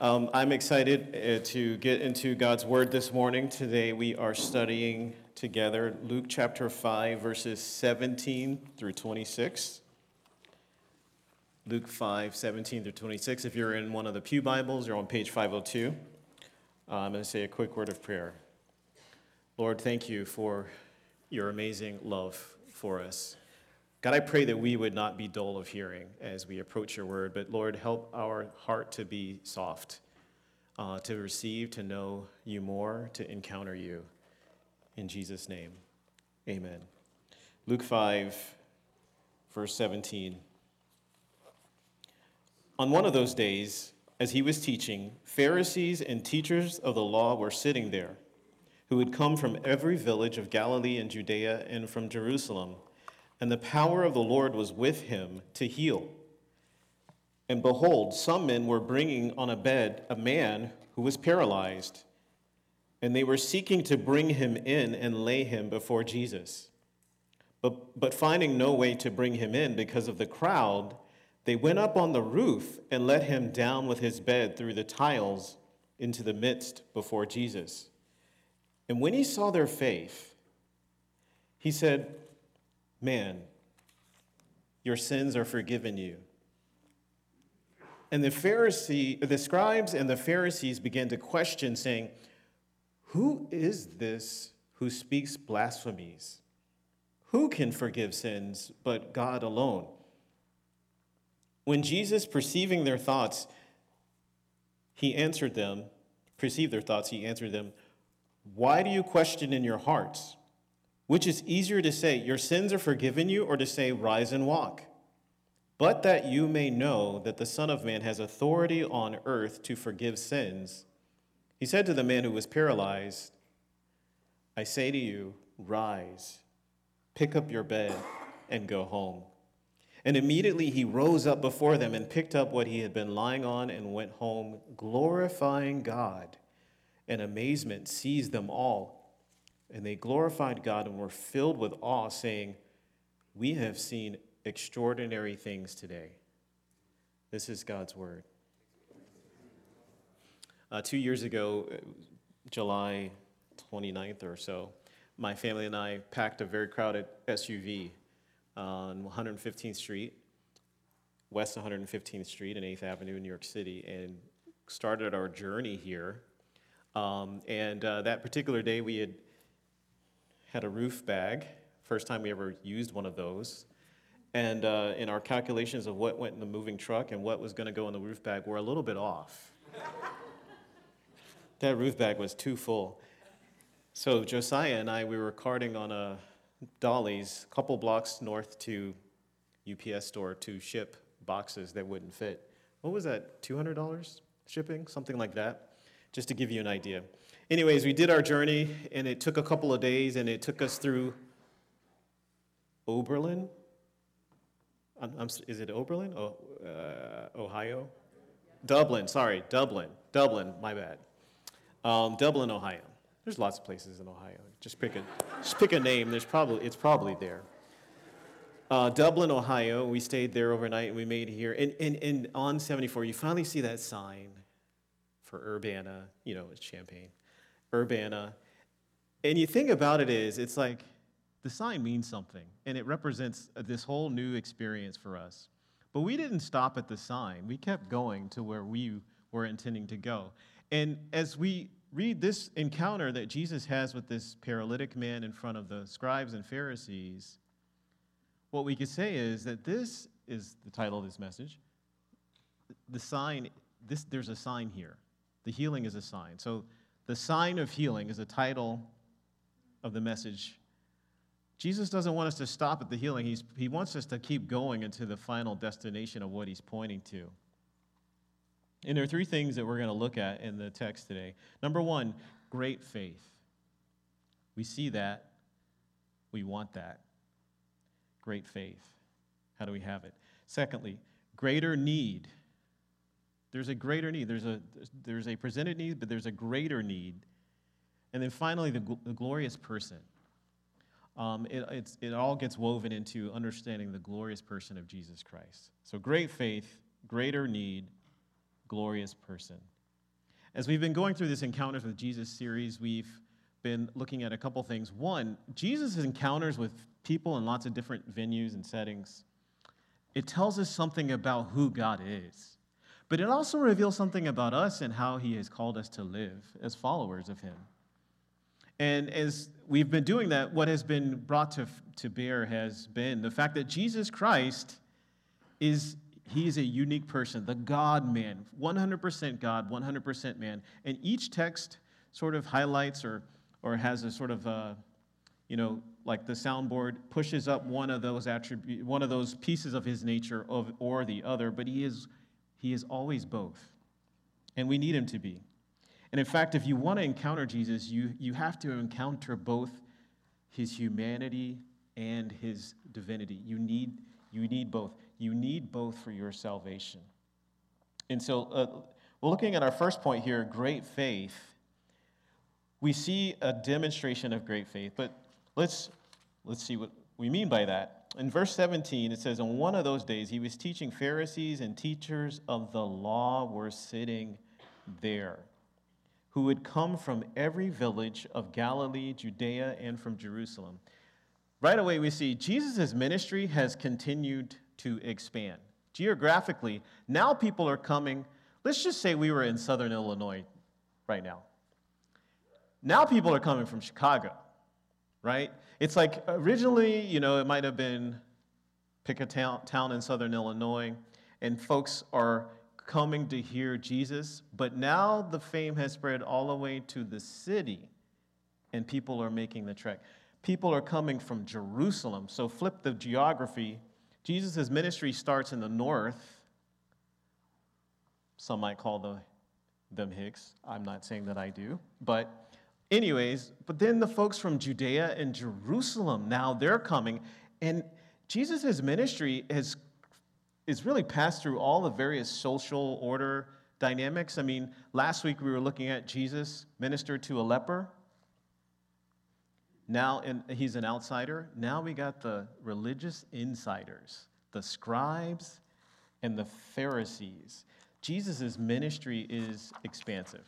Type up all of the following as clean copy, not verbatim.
I'm excited to get into God's Word this morning. Today we are studying together Luke chapter 5, verses 17 through 26. Luke 5, 17 through 26. If you're in one of the Pew Bibles, you're on page 502. I'm going to say a quick word of prayer. Lord, thank you for your amazing love for us. God, I pray that we would not be dull of hearing as we approach your word, but Lord, help our heart to be soft, to receive, to know you more, to encounter you. In Jesus' name, amen. Luke 5, verse 17. On one of those days, as he was teaching, Pharisees and teachers of the law were sitting there, who had come from every village of Galilee and Judea and from Jerusalem. And the power of the Lord was with him to heal. And behold, some men were bringing on a bed a man who was paralyzed, and they were seeking to bring him in and lay him before Jesus. But finding no way to bring him in because of the crowd, they went up on the roof and let him down with his bed through the tiles into the midst before Jesus. And when he saw their faith, he said, "Man, your sins are forgiven you." And the scribes and the Pharisees began to question, saying, "Who is this who speaks blasphemies? Who can forgive sins but God alone?" When Jesus, perceiving their thoughts, he answered them, "Why do you question in your hearts? Which is easier to say, 'Your sins are forgiven you,' or to say, 'Rise and walk'? But that you may know that the Son of Man has authority on earth to forgive sins," he said to the man who was paralyzed, "I say to you, rise, pick up your bed, and go home." And immediately he rose up before them and picked up what he had been lying on and went home, glorifying God. And amazement seized them all. And they glorified God and were filled with awe, saying, "We have seen extraordinary things today." This is God's word. 2 years ago, July 29th or so, my family and I packed a very crowded SUV on 115th Street, West 115th Street and 8th Avenue in New York City, and started our journey here. That particular day, we had a roof bag, first time we ever used one of those. And in our calculations of what went in the moving truck and what was going to go in the roof bag were a little bit off. That roof bag was too full. So Josiah and I, we were carting on a Dolly's a couple blocks north to UPS store to ship boxes that wouldn't fit. What was that, $200 shipping? Something like that, just to give you an idea. Anyways, we did our journey, and it took a couple of days, and it took us through Oberlin. Is it Oberlin? Ohio? Dublin, my bad. Dublin, Ohio. There's lots of places in Ohio. Just pick a name. It's probably there. Dublin, Ohio. We stayed there overnight, and we made it here. And on 74, you finally see that sign for Urbana. It's Champaign. Urbana. And you think about it's like the sign means something, and it represents this whole new experience for us. But we didn't stop at the sign. We kept going to where we were intending to go. And as we read this encounter that Jesus has with this paralytic man in front of the scribes and Pharisees, what we could say is that this is the title of this message. The sign, there's a sign here. The healing is a sign. So the sign of healing is the title of the message. Jesus doesn't want us to stop at the healing. He wants us to keep going into the final destination of what he's pointing to. And there are three things that we're going to look at in the text today. Number one, great faith. We see that. We want that. Great faith. How do we have it? Secondly, greater need. There's a greater need. There's a presented need, but there's a greater need. And then finally, the glorious person. It all gets woven into understanding the glorious person of Jesus Christ. So great faith, greater need, glorious person. As we've been going through this Encounters with Jesus series, we've been looking at a couple things. One, Jesus' encounters with people in lots of different venues and settings, it tells us something about who God is. But it also reveals something about us and how he has called us to live as followers of him. And as we've been doing that, what has been brought to bear has been the fact that Jesus Christ he is a unique person, the God-man, 100% God, 100% man. And each text sort of highlights or has a sort of, like the soundboard pushes up one of those attributes, one of those pieces of his nature or the other, but he is always both. And we need him to be. And in fact, if you want to encounter Jesus, you have to encounter both his humanity and his divinity. You need both. You need both for your salvation. And so we're looking at our first point here, great faith. We see a demonstration of great faith, but let's see what we mean by that. In verse 17, it says, on one of those days, he was teaching. Pharisees and teachers of the law were sitting there, who had come from every village of Galilee, Judea, and from Jerusalem. Right away, we see Jesus' ministry has continued to expand. Geographically, now people are coming. Let's just say we were in southern Illinois right now. Now people are coming from Chicago, right? It's like originally, it might have been pick a town in southern Illinois, and folks are coming to hear Jesus, but now the fame has spread all the way to the city, and people are making the trek. People are coming from Jerusalem. So flip the geography. Jesus' ministry starts in the north. Some might call them Hicks. I'm not saying that I do. But then the folks from Judea and Jerusalem, now they're coming. And Jesus' ministry is really passed through all the various social order dynamics. I mean, last week we were looking at Jesus ministered to a leper. Now, and he's an outsider. Now we got the religious insiders, the scribes and the Pharisees. Jesus' ministry is expansive.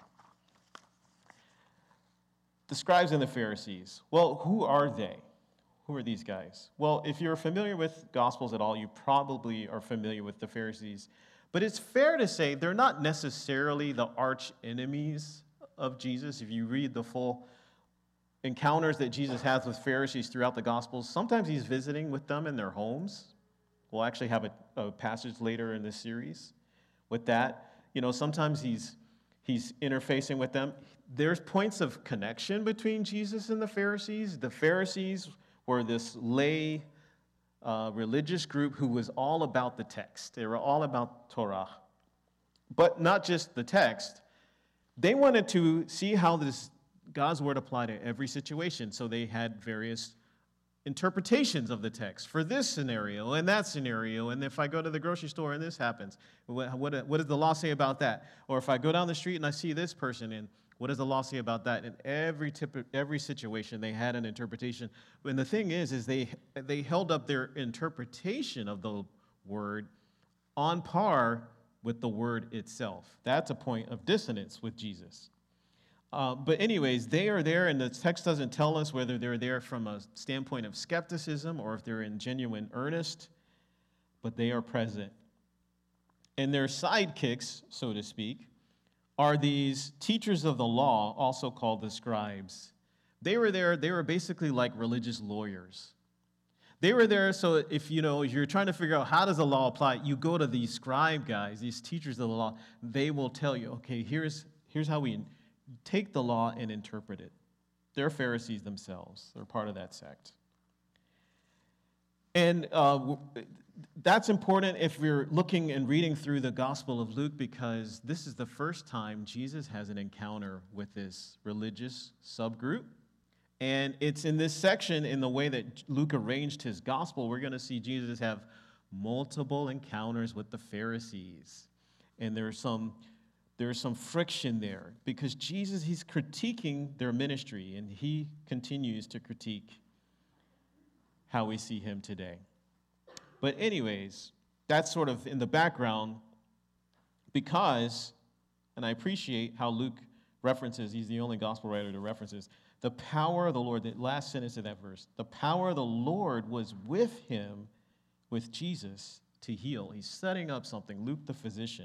The scribes and the Pharisees. Well, who are they? Who are these guys? Well, if you're familiar with Gospels at all, you probably are familiar with the Pharisees. But it's fair to say they're not necessarily the arch enemies of Jesus. If you read the full encounters that Jesus has with Pharisees throughout the Gospels, sometimes he's visiting with them in their homes. We'll actually have a passage later in this series with that. Sometimes he's interfacing with them. There's points of connection between Jesus and the Pharisees. The Pharisees were this lay religious group who was all about the text. They were all about Torah. But not just the text. They wanted to see how God's word applied to every situation. So they had various interpretations of the text for this scenario and that scenario. And if I go to the grocery store and this happens, what does the law say about that? Or if I go down the street and I see this person, and what does the law say about that? In every situation, they had an interpretation. And the thing is they held up their interpretation of the word on par with the word itself. That's a point of dissonance with Jesus. But anyways, they are there, and the text doesn't tell us whether they're there from a standpoint of skepticism or if they're in genuine earnest, but they are present. And their sidekicks, so to speak, are these teachers of the law, also called the scribes. They were there, they were basically like religious lawyers. They were there, so if you're trying to figure out how does the law apply, you go to these scribe guys, these teachers of the law. They will tell you, okay, here's how we take the law and interpret it. They're Pharisees themselves. They're part of that sect. And that's important if we're looking and reading through the Gospel of Luke, because this is the first time Jesus has an encounter with this religious subgroup. And it's in this section, in the way that Luke arranged his gospel, we're going to see Jesus have multiple encounters with the Pharisees. And there's some friction there because Jesus, he's critiquing their ministry, and he continues to critique how we see him today. But anyways, that's sort of in the background because and I appreciate how Luke references, he's the only gospel writer to references, the power of the Lord, the last sentence of that verse, the power of the Lord was with him, with Jesus, to heal. He's setting up something, Luke the physician.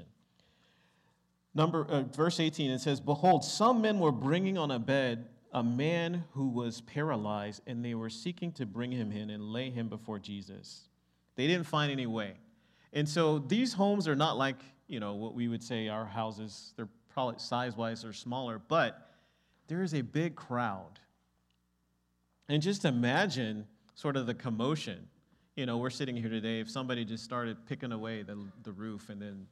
Verse 18, it says, behold, some men were bringing on a bed a man who was paralyzed, and they were seeking to bring him in and lay him before Jesus. They didn't find any way. And so these homes are not like, what we would say our houses. They're probably size-wise or smaller, but there is a big crowd. And just imagine sort of the commotion. We're sitting here today. If somebody just started picking away the roof and then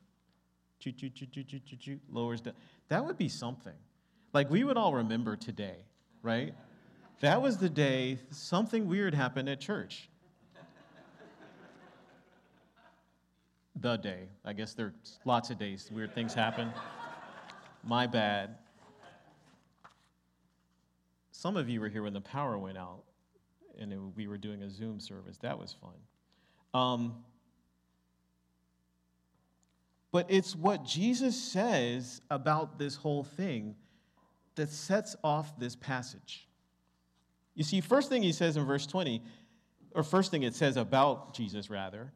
lowers down, that would be something. Like we would all remember today, right? That was the day something weird happened at church. The day. I guess there's lots of days weird things happen. My bad. Some of you were here when the power went out and we were doing a Zoom service. That was fun. But it's what Jesus says about this whole thing that sets off this passage. You see, first thing he says in verse 20, or first thing it says about Jesus, rather,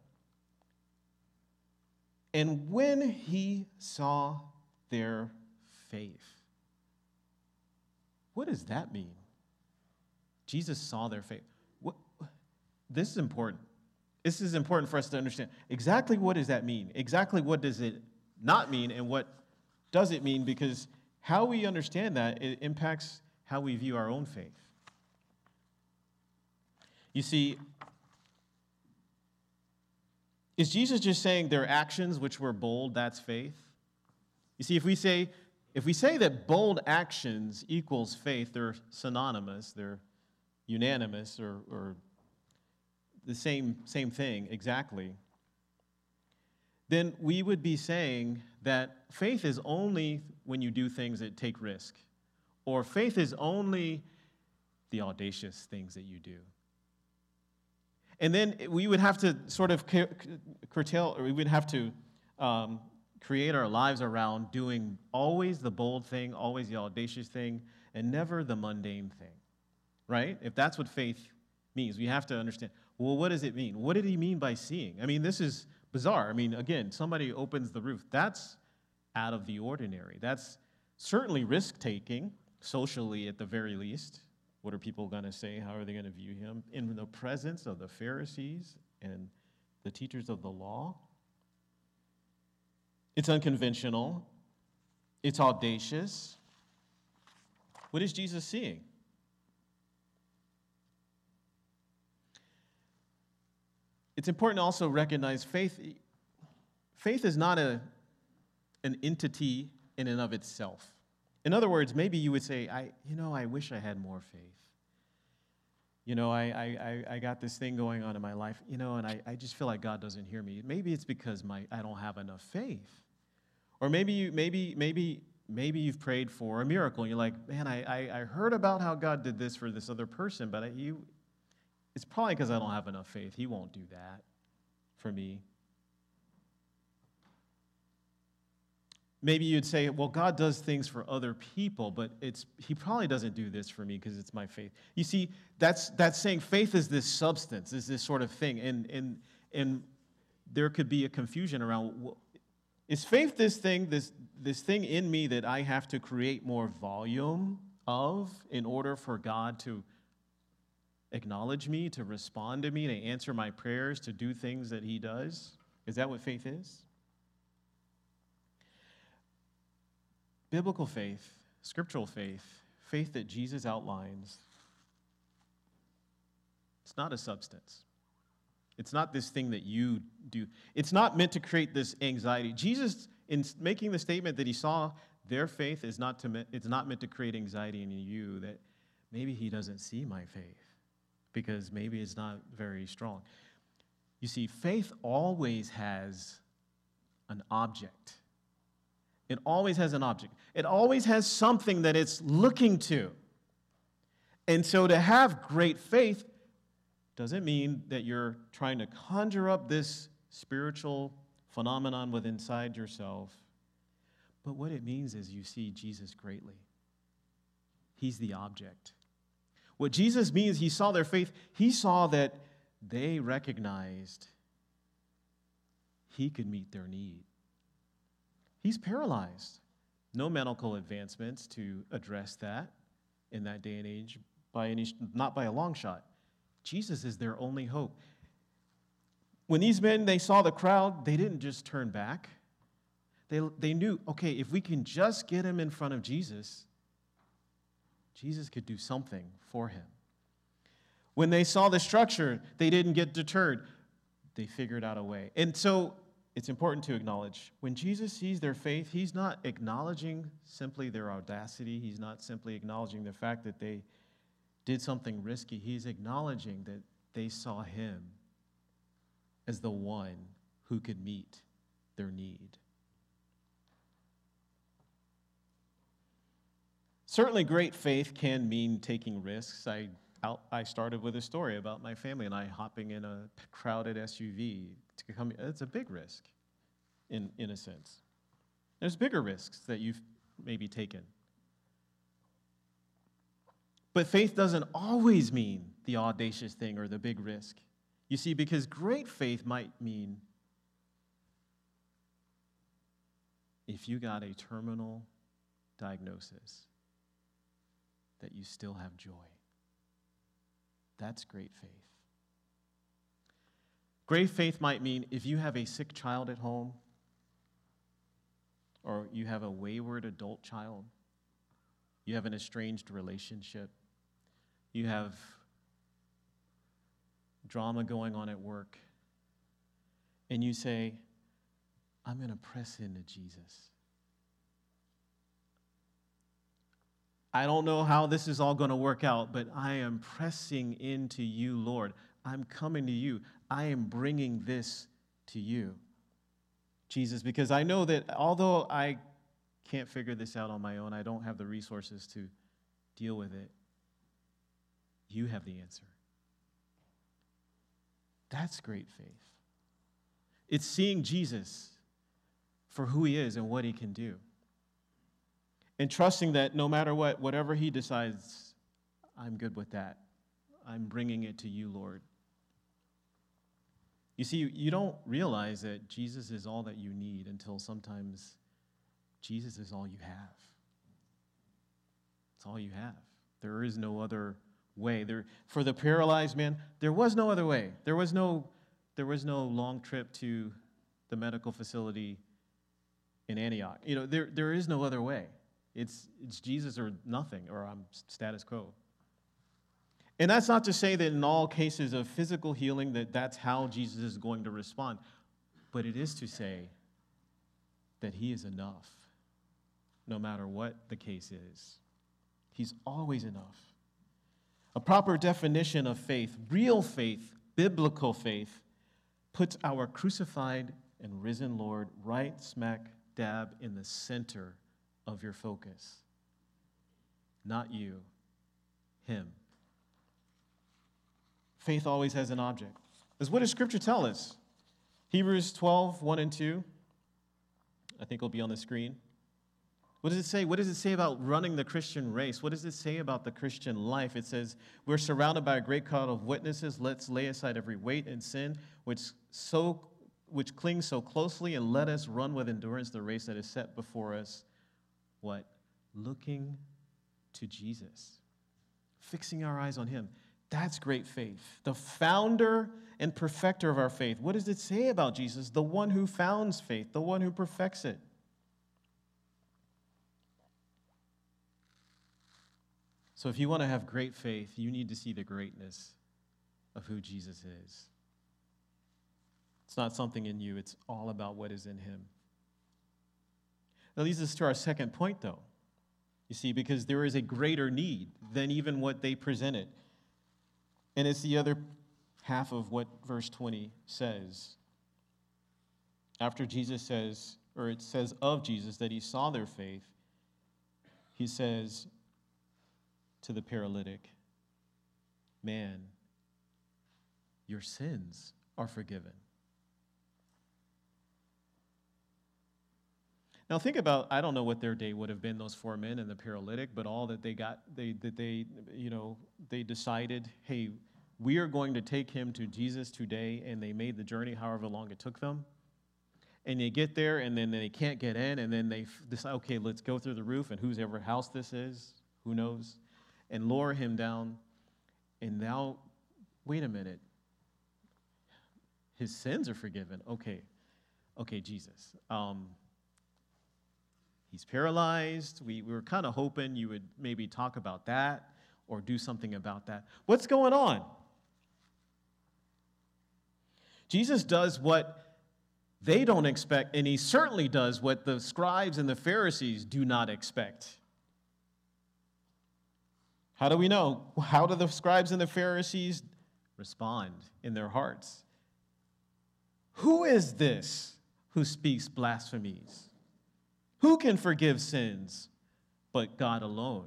and when he saw their faith. What does that mean? Jesus saw their faith. This is important. This is important for us to understand. Exactly what does that mean? Exactly what does it not mean, and what does it mean? Because how we understand that, it impacts how we view our own faith. You see, is Jesus just saying their actions, which were bold, that's faith? You see, if we say that bold actions equals faith, they're synonymous, they're unanimous, or the same thing exactly, then we would be saying that faith is only when you do things that take risk, or faith is only the audacious things that you do. And then we would have to sort of curtail, or we would have to create our lives around doing always the bold thing, always the audacious thing, and never the mundane thing, right? If that's what faith means, we have to understand, well, what does it mean? What did he mean by seeing? I mean, this is bizarre. I mean, again, somebody opens the roof. That's out of the ordinary. That's certainly risk-taking, socially at the very least. What are people going to say? How are they going to view him? In the presence of the Pharisees and the teachers of the law. It's unconventional. It's audacious. What is Jesus seeing? It's important to also recognize faith. Faith is not an entity in and of itself. In other words, maybe you would say, I wish I had more faith. I got this thing going on in my life, and I just feel like God doesn't hear me. Maybe it's because I don't have enough faith. Or maybe you've prayed for a miracle, and you're like, man, I heard about how God did this for this other person, but it's probably because I don't have enough faith. He won't do that for me. Maybe you'd say, well, God does things for other people, but he probably doesn't do this for me because it's my faith. You see, that's saying faith is this substance, is this sort of thing. And there could be a confusion around, is faith this thing in me that I have to create more volume of in order for God to acknowledge me, to respond to me, to answer my prayers, to do things that he does? Is that what faith is? Biblical faith, scriptural faith, faith that Jesus outlines, it's not a substance. It's not this thing that you do. It's not meant to create this anxiety. Jesus, in making the statement that he saw their faith, it's not meant to create anxiety in you that maybe he doesn't see my faith because maybe it's not very strong. You see, faith always has an object. It always has an object. It always has something that it's looking to. And so to have great faith doesn't mean that you're trying to conjure up this spiritual phenomenon within inside yourself, But what it means is you see Jesus greatly. He's the object. What Jesus means, he saw their faith. He saw that they recognized he could meet their need. He's paralyzed. No medical advancements to address that in that day and age, not by a long shot. Jesus is their only hope. When these men, they saw the crowd, they didn't just turn back. They knew, okay, if we can just get him in front of Jesus, Jesus could do something for him. When they saw the structure, they didn't get deterred. They figured out a way. And so it's important to acknowledge, when Jesus sees their faith, he's not acknowledging simply their audacity. He's not simply acknowledging the fact that they did something risky. He's acknowledging that they saw him as the one who could meet their need. Certainly, great faith can mean taking risks. I started with a story about my family and I hopping in a crowded SUV to come. It's a big risk, in a sense. There's bigger risks that you've maybe taken. But faith doesn't always mean the audacious thing or the big risk. You see, because great faith might mean if you got a terminal diagnosis, that you still have joy. That's great faith. Great faith might mean if you have a sick child at home, or you have a wayward adult child, you have an estranged relationship, you have drama going on at work, and you say, I'm going to press into Jesus. I don't know how this is all going to work out, but I am pressing into you, Lord. I'm coming to you. I am bringing this to you, Jesus, because I know that although I can't figure this out on my own, I don't have the resources to deal with it, you have the answer. That's great faith. It's seeing Jesus for who he is and what he can do. And trusting that no matter what, whatever he decides, I'm good with that. I'm bringing it to you, Lord. You see, you don't realize that Jesus is all that you need until sometimes Jesus is all you have. It's all you have. There is no other way. For the paralyzed man, there was no other way. There was no long trip to the medical facility in Antioch. There is no other way. It's Jesus or nothing, or I'm status quo. And that's not to say that in all cases of physical healing that's how Jesus is going to respond. But it is to say that he is enough, no matter what the case is. He's always enough. A proper definition of faith, real faith, biblical faith, puts our crucified and risen Lord right smack dab in the center of your focus. Not you, him. Faith always has an object. Because what does Scripture tell us? Hebrews 12, 1 and 2. I think it'll be on the screen. What does it say? What does it say about running the Christian race? What does it say about the Christian life? It says, we're surrounded by a great cloud of witnesses. Let's lay aside every weight and sin which clings so closely, and let us run with endurance the race that is set before us. What? Looking to Jesus. Fixing our eyes on him. That's great faith. The founder and perfecter of our faith. What does it say about Jesus? The one who founds faith, the one who perfects it. So if you want to have great faith, you need to see the greatness of who Jesus is. It's not something in you. It's all about what is in him. That leads us to our second point, though. You see, because there is a greater need than even what they presented. And it's the other half of what verse 20 says. After Jesus says, or it says of Jesus that he saw their faith, he says to the paralytic, man, your sins are forgiven. Now think about, I don't know what their day would have been, those four men and the paralytic, but all that they got, they decided, hey, we are going to take him to Jesus today, and they made the journey however long it took them. And they get there, and then they can't get in, and then they decide, okay, let's go through the roof, and whose ever house this is, who knows, and lower him down. And now, wait a minute. His sins are forgiven. Okay, Jesus. He's paralyzed. We were kind of hoping you would maybe talk about that or do something about that. What's going on? Jesus does what they don't expect, and he certainly does what the scribes and the Pharisees do not expect. How do we know? How do the scribes and the Pharisees respond in their hearts? Who is this who speaks blasphemies? Who can forgive sins but God alone?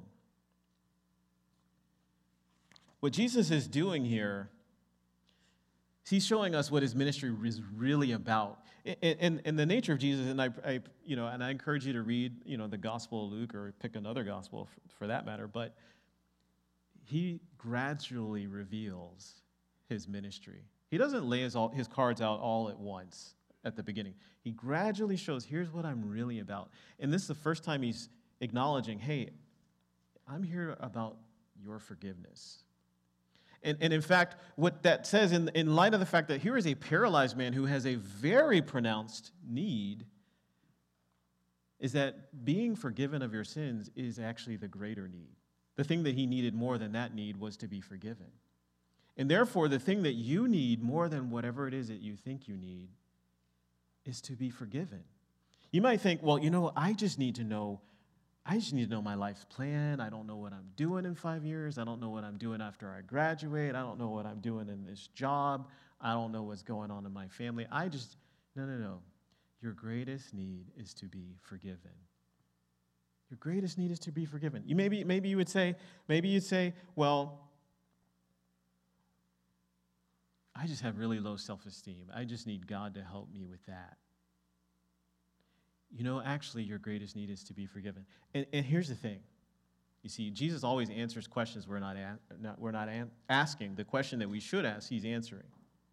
What Jesus is doing here, he's showing us what his ministry is really about. And the nature of Jesus, and I encourage you to read, the Gospel of Luke or pick another gospel for that matter, but he gradually reveals his ministry. He doesn't lay his cards out all at once at the beginning. He gradually shows, here's what I'm really about. And this is the first time he's acknowledging, hey, I'm here about your forgiveness. And in fact, what that says, in light of the fact that here is a paralyzed man who has a very pronounced need, is that being forgiven of your sins is actually the greater need. The thing that he needed more than that need was to be forgiven. And therefore, the thing that you need more than whatever it is that you think you need is to be forgiven. You might think, well, I just need to know my life's plan. I don't know what I'm doing in 5 years. I don't know what I'm doing after I graduate. I don't know what I'm doing in this job. I don't know what's going on in my family. No. Your greatest need is to be forgiven. Your greatest need is to be forgiven. Maybe you'd say, well, I just have really low self-esteem. I just need God to help me with that. Actually, your greatest need is to be forgiven. And here's the thing. You see, Jesus always answers questions we're not asking. The question that we should ask, he's answering.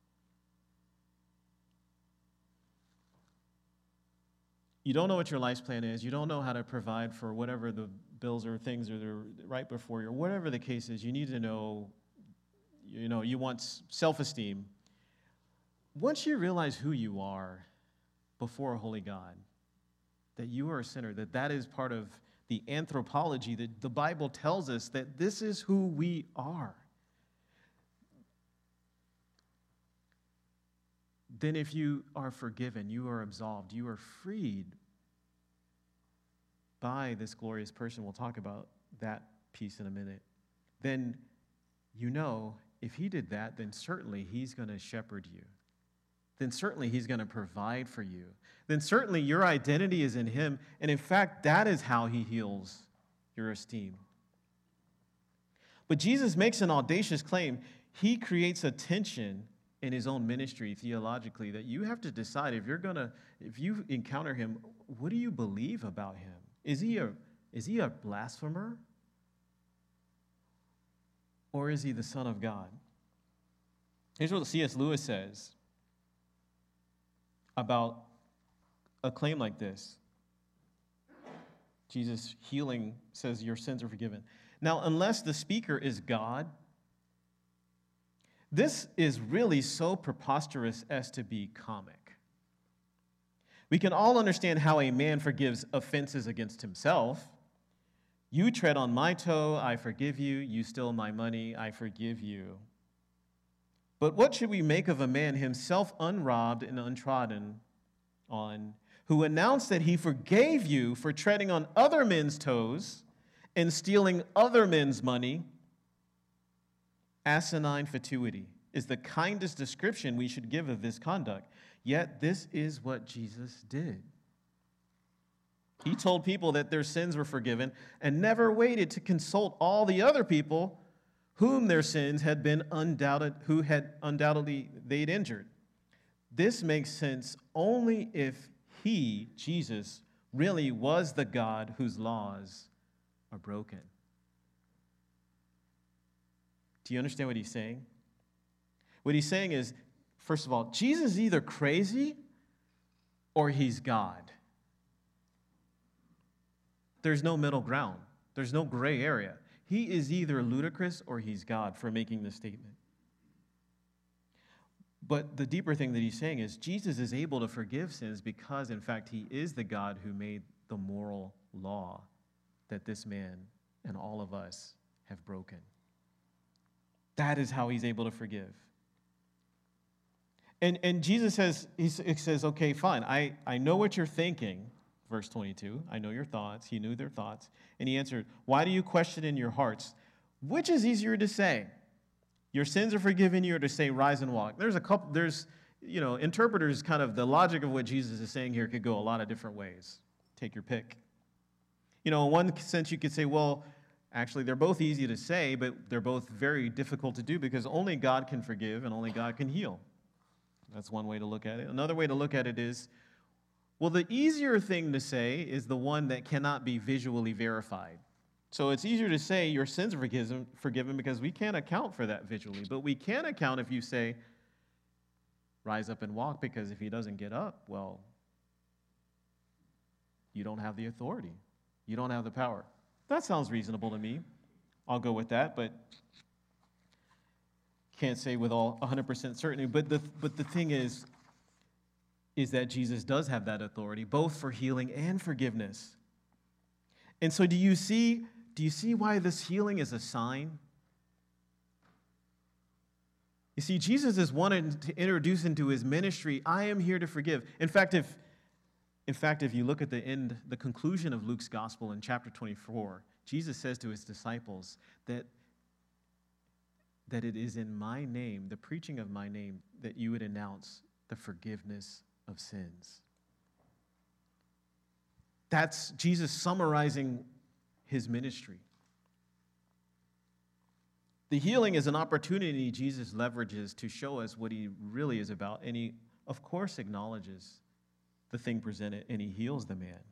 You don't know what your life's plan is. You don't know how to provide for whatever the bills or things are right before you, or whatever the case is. You need to know, you want self-esteem. Once you realize who you are before a holy God, that you are a sinner, that is part of the anthropology, that the Bible tells us that this is who we are, then if you are forgiven, you are absolved, you are freed by this glorious person, we'll talk about that piece in a minute, then if he did that, then certainly he's going to shepherd you. Then certainly he's going to provide for you. Then certainly your identity is in him. And in fact, that is how he heals your esteem. But Jesus makes an audacious claim. He creates a tension in his own ministry theologically that you have to decide if you encounter him, what do you believe about him? Is he a blasphemer? Or is he the Son of God? Here's what C.S. Lewis says about a claim like this. Jesus healing says your sins are forgiven. Now, unless the speaker is God, this is really so preposterous as to be comic. We can all understand how a man forgives offenses against himself. You tread on my toe, I forgive you. You steal my money, I forgive you. But what should we make of a man himself unrobbed and untrodden on, who announced that he forgave you for treading on other men's toes and stealing other men's money? Asinine fatuity is the kindest description we should give of this conduct. Yet this is what Jesus did. He told people that their sins were forgiven and never waited to consult all the other people whom their sins had been undoubtedly they'd injured. This makes sense only if he, Jesus, really was the God whose laws are broken. Do you understand what he's saying? What he's saying is, first of all, Jesus is either crazy or he's God. There's no middle ground. There's no gray area. He is either ludicrous or he's God for making this statement. But the deeper thing that he's saying is Jesus is able to forgive sins because, in fact, he is the God who made the moral law that this man and all of us have broken. That is how he's able to forgive. And Jesus says, he says, okay, fine, I know what you're thinking, verse 22. I know your thoughts. He knew their thoughts. And he answered, why do you question in your hearts? Which is easier to say? Your sins are forgiven you, or to say, rise and walk? There's interpreters, kind of the logic of what Jesus is saying here could go a lot of different ways. Take your pick. In one sense, you could say, well, actually, they're both easy to say, but they're both very difficult to do because only God can forgive and only God can heal. That's one way to look at it. Another way to look at it is, well, the easier thing to say is the one that cannot be visually verified. So it's easier to say your sins are forgiven because we can't account for that visually. But we can account if you say, rise up and walk, because if he doesn't get up, well, you don't have the authority. You don't have the power. That sounds reasonable to me. I'll go with that, but can't say with all 100% certainty. But the thing is that Jesus does have that authority, both for healing and forgiveness. And so do you see why this healing is a sign? You see, Jesus is wanting to introduce into his ministry, I am here to forgive. In fact, if you look at the conclusion of Luke's gospel in chapter 24, Jesus says to his disciples that it is in my name, the preaching of my name, that you would announce the forgiveness of sins. That's Jesus summarizing his ministry. The healing is an opportunity Jesus leverages to show us what he really is about, and he, of course, acknowledges the thing presented, and he heals the man.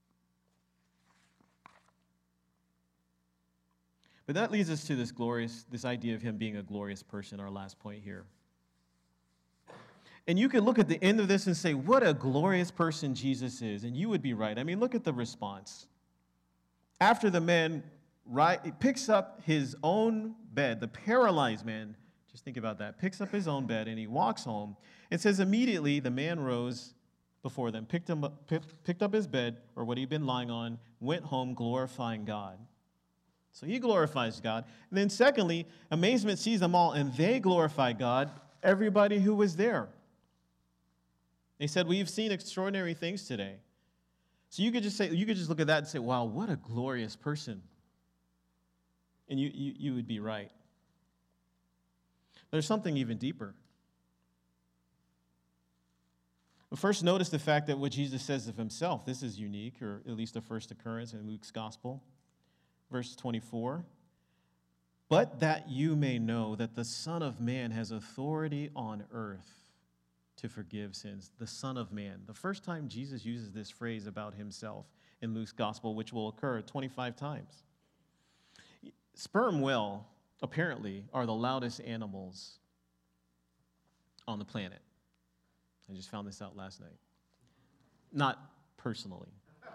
But that leads us to this idea of him being a glorious person, our last point here. And you could look at the end of this and say, what a glorious person Jesus is. And you would be right. I mean, look at the response. After the man picks up his own bed, the paralyzed man, just think about that, picks up his own bed and he walks home. It says immediately the man rose before them, picked up his bed, or what he'd been lying on, went home glorifying God. So he glorifies God. And then secondly, amazement sees them all, and they glorify God, everybody who was there. They said, we've seen extraordinary things today. So you could just look at that and say, wow, what a glorious person. And you would be right. There's something even deeper. First, notice the fact that what Jesus says of himself, this is unique, or at least the first occurrence in Luke's gospel. Verse 24, but that you may know that the Son of Man has authority on earth to forgive sins. The Son of Man. The first time Jesus uses this phrase about himself in Luke's gospel, which will occur 25 times. Sperm whale, apparently, are the loudest animals on the planet. I just found this out last night. Not personally.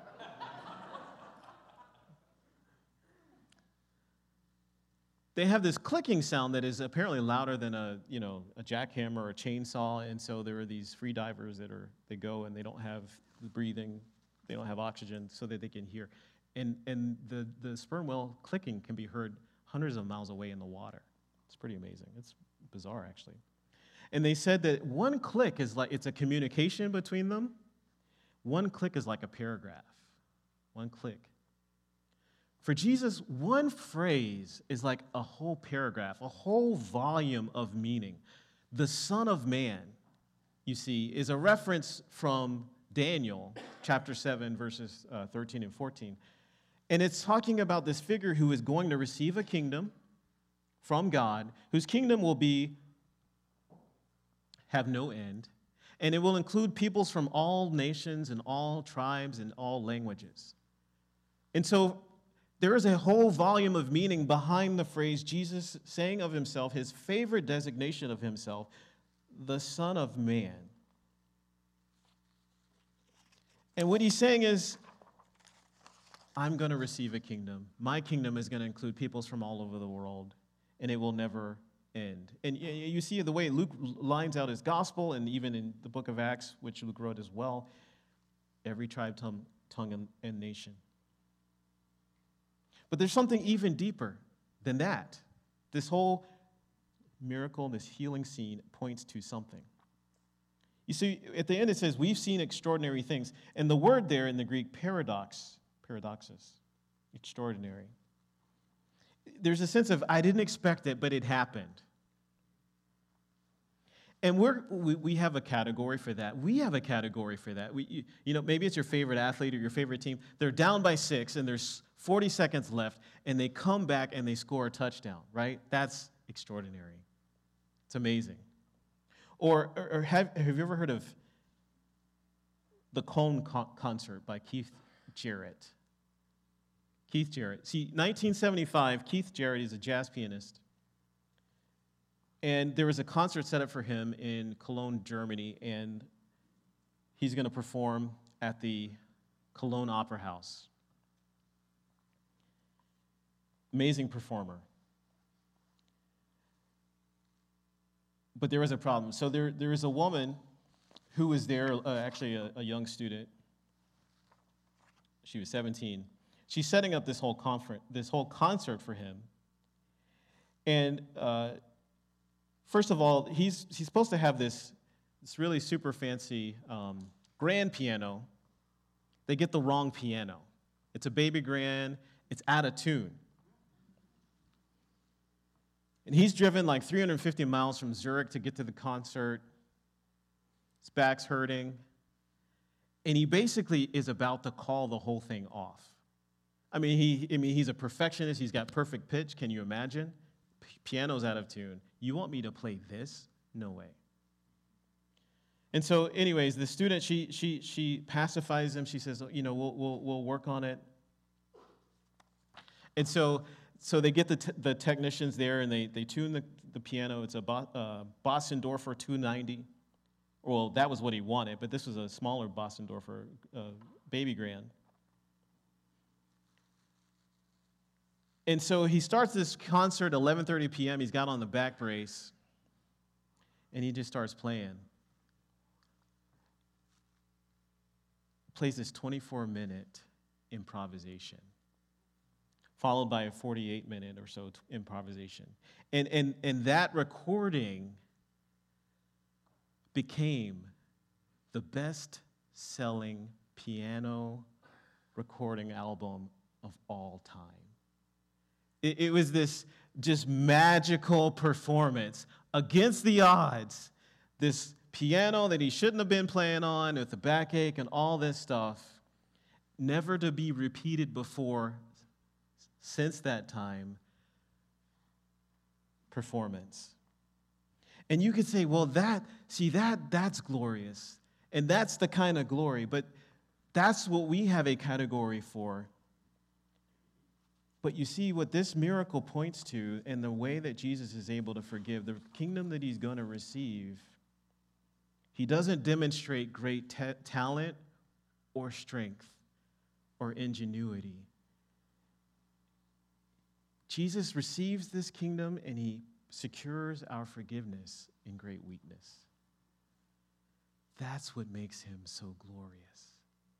They have this clicking sound that is apparently louder than a jackhammer or a chainsaw, and so there are these free divers they go and they don't have the breathing, they don't have oxygen, so that they can hear. And the sperm whale clicking can be heard hundreds of miles away in the water. It's pretty amazing. It's bizarre, actually. And they said that one click is like, it's a communication between them. One click is like a paragraph. One click. For Jesus, one phrase is like a whole paragraph, a whole volume of meaning. The Son of Man, you see, is a reference from Daniel chapter 7, verses 13 and 14. And it's talking about this figure who is going to receive a kingdom from God, whose kingdom will have no end. And it will include peoples from all nations and all tribes and all languages. And so there is a whole volume of meaning behind the phrase Jesus saying of himself, his favorite designation of himself, the Son of Man. And what he's saying is, I'm going to receive a kingdom. My kingdom is going to include peoples from all over the world, and it will never end. And you see the way Luke lines out his gospel, and even in the book of Acts, which Luke wrote as well, every tribe, tongue, and nation. But there's something even deeper than that. This whole miracle, this healing scene points to something. You see, at the end it says, we've seen extraordinary things. And the word there in the Greek, paradoxus, extraordinary. There's a sense of, I didn't expect it, but it happened. And we have a category for that. We have a category for that. Maybe it's your favorite athlete or your favorite team. They're down by 6, and there's 40 seconds left, and they come back and they score a touchdown, right? That's extraordinary. It's amazing. Or have you ever heard of the Cone Concert by Keith Jarrett? Keith Jarrett. See, 1975, Keith Jarrett is a jazz pianist. And there was a concert set up for him in Cologne, Germany, and he's going to perform at the Cologne Opera House. Amazing performer. But there was a problem. So there is a woman who was there, actually a young student. She was 17. She's setting up this whole concert for him. And first of all, he's supposed to have this really super fancy grand piano. They get the wrong piano. It's a baby grand. It's out of tune. And he's driven like 350 miles from Zurich to get to the concert. His back's hurting. And he basically is about to call the whole thing off. I mean, he's a perfectionist. He's got perfect pitch. Can you imagine? Piano's out of tune. You want me to play this? No way. And so, anyways, the student, she pacifies him. She says, we'll work on it. And so they get the technicians there, and they tune the piano. It's a Bösendorfer 290. Well, that was what he wanted, but this was a smaller Bösendorfer baby grand. And so he starts this concert at 11:30 p.m. He's got on the back brace, and he just starts playing. Plays this 24-minute improvisation, followed by a 48-minute or so improvisation. And that recording became the best-selling piano recording album of all time. It was this just magical performance against the odds. This piano that he shouldn't have been playing on with the backache and all this stuff, never to be repeated before since that time, performance. And you could say, well, that's glorious. And that's the kind of glory. But that's what we have a category for. But you see what this miracle points to, and the way that Jesus is able to forgive, the kingdom that he's going to receive, he doesn't demonstrate great talent or strength or ingenuity. Jesus receives this kingdom, and he secures our forgiveness in great weakness. That's what makes him so glorious.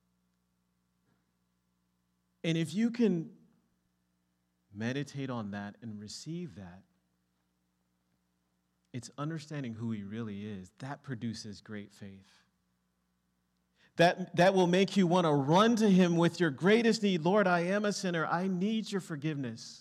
And if you can meditate on that and receive that, it's understanding who he really is. That produces great faith. That will make you want to run to him with your greatest need. Lord, I am a sinner. I need your forgiveness,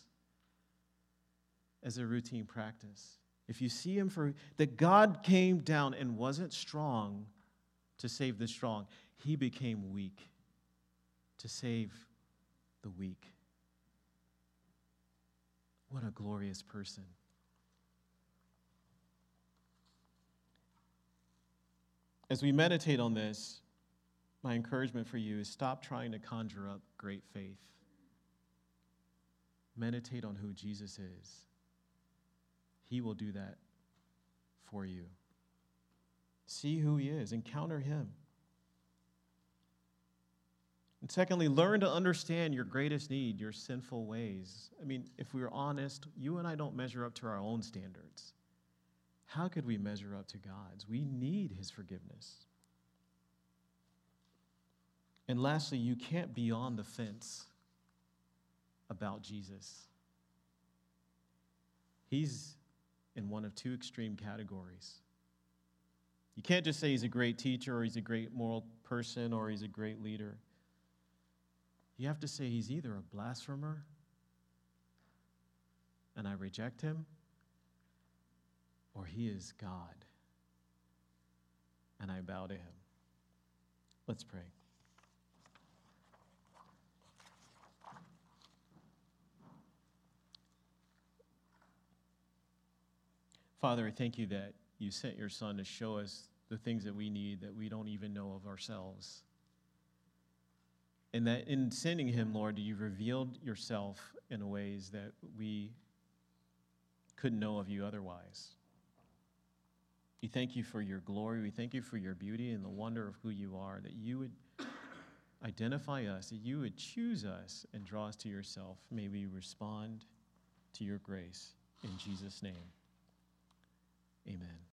as a routine practice. If you see him that God came down and wasn't strong to save the strong. He became weak to save the weak. What a glorious person. As we meditate on this, my encouragement for you is stop trying to conjure up great faith. Meditate on who Jesus is. He will do that for you. See who he is. Encounter him. And secondly, learn to understand your greatest need, your sinful ways. I mean, if we were honest, you and I don't measure up to our own standards. How could we measure up to God's? We need his forgiveness. And lastly, you can't be on the fence about Jesus. He's in one of two extreme categories. You can't just say he's a great teacher or he's a great moral person or he's a great leader. You have to say he's either a blasphemer and I reject him, or he is God and I bow to him. Let's pray. Father, I thank you that you sent your Son to show us the things that we need that we don't even know of ourselves. And that in sending him, Lord, you've revealed yourself in ways that we couldn't know of you otherwise. We thank you for your glory. We thank you for your beauty and the wonder of who you are, that you would identify us, that you would choose us and draw us to yourself. May we respond to your grace. In Jesus' name, amen.